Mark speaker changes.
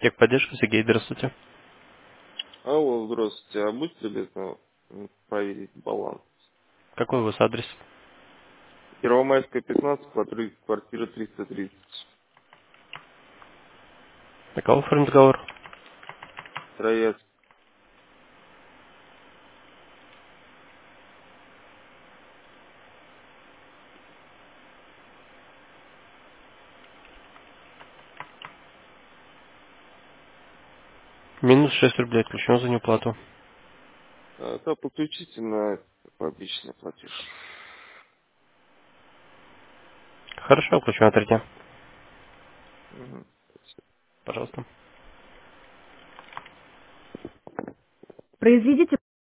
Speaker 1: Техподдержка, Сергей, здравствуйте.
Speaker 2: Алло, здравствуйте. А будьте любезны проверить баланс?
Speaker 1: Какой у вас адрес?
Speaker 2: Первомайская, 15, квартира 330.
Speaker 1: На кого оформить договор?
Speaker 2: Трояцкий.
Speaker 1: Минус 6 рублей отключено за неуплату.
Speaker 2: Да, подключите на обычный платеж.
Speaker 1: Хорошо, включу на 3 дня.
Speaker 2: Мгм.
Speaker 1: Пожалуйста.
Speaker 3: Произведите